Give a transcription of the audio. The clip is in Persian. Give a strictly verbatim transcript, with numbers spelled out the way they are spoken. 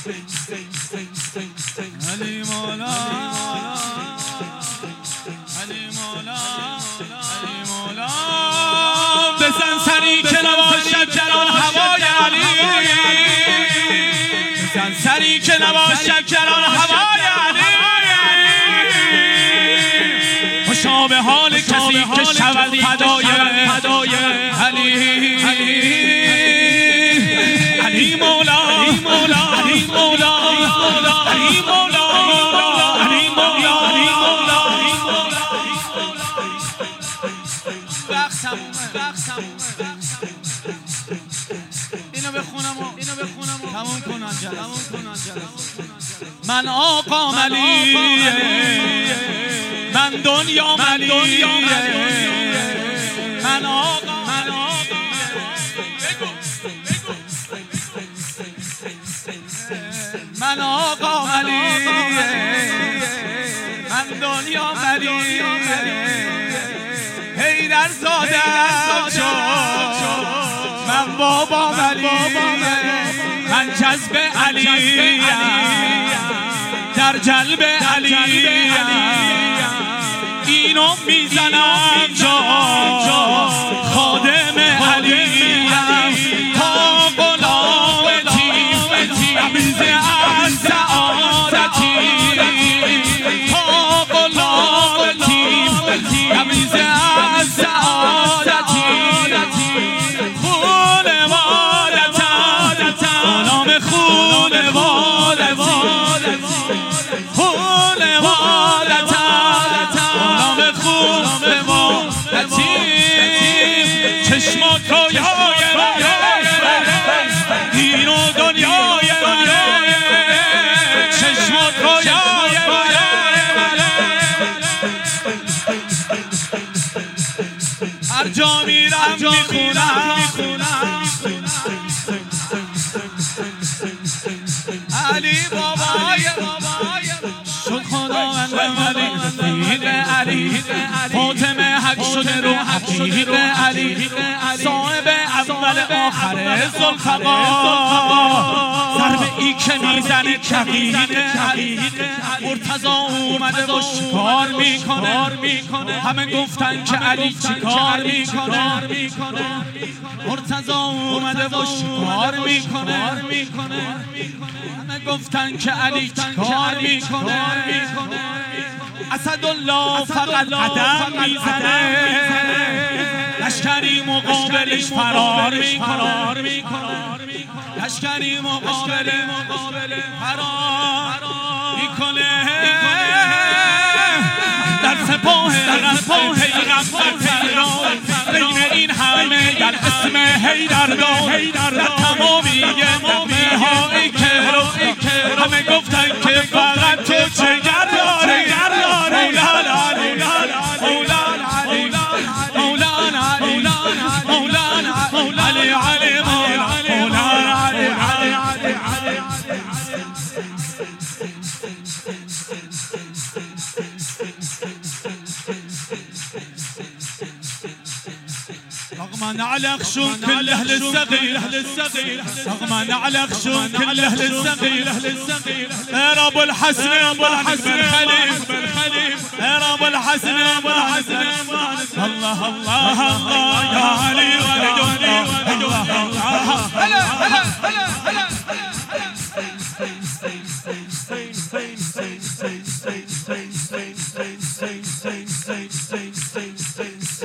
علی مولا علی مولا علی مولا بزن سری که نباشد جلال هوای علی بزن سری که نباشد جلال هوای علی خوشا به حال کسی که شود فدای علی علی مولا علی مولا علی مولا علی مولا علی مولا علی مولا وقت تمومه وقت تمومه اینو بخونم و اینو بخونم و تموم کنن جلسه تموم کنن جلسه من آقا ملی من دنیا ملی من آقا من آقا من آقا ملی من دنیا ملی حیدر زادم شد من بابا ملی من جذب علی در جلب علی اینو میزنم جا خادم علی تا غلام تیم تمیز از سعادتی تا غلام تیم تمیز از سعادتی خون وادتا غلام خون وادتا خون وادتا غلام خون وادتی چشمات رویای دین و دنیای چشمات رویای هر جا میرم میخونم علی بابای شد خداوند علی علی فاطمه حق شده رو حقیق علی صاحب اول آخر ذوالفقار ضربه ای که میزنه دقیق علی مرتضی اومده و شکار میکنه همه گفتن که علی چیکار میکنه مرتضی اومده و شکار میکنه همه گفتن که علی چیکار میکنه اسدالله فقط قدم میزنه لشکری مقابلش فرار میکنه لشکری مقابل فرار میکنه در سپاه پیغمبر بین این همه در اسم حیدر در تمامی مومه هایی که همه گفتن که فقط تو جگر داره علی علی مولانا علی علی رغم نعلق شون كل اهل الصغير رغم نعلق شون كل اهل الصغير يا ابو الحسن ابو الحسن الخليل يا ابو الحسن ابو الحسن الله الله الله يا علي ولدني الله هلا هلا هلا هلا هلا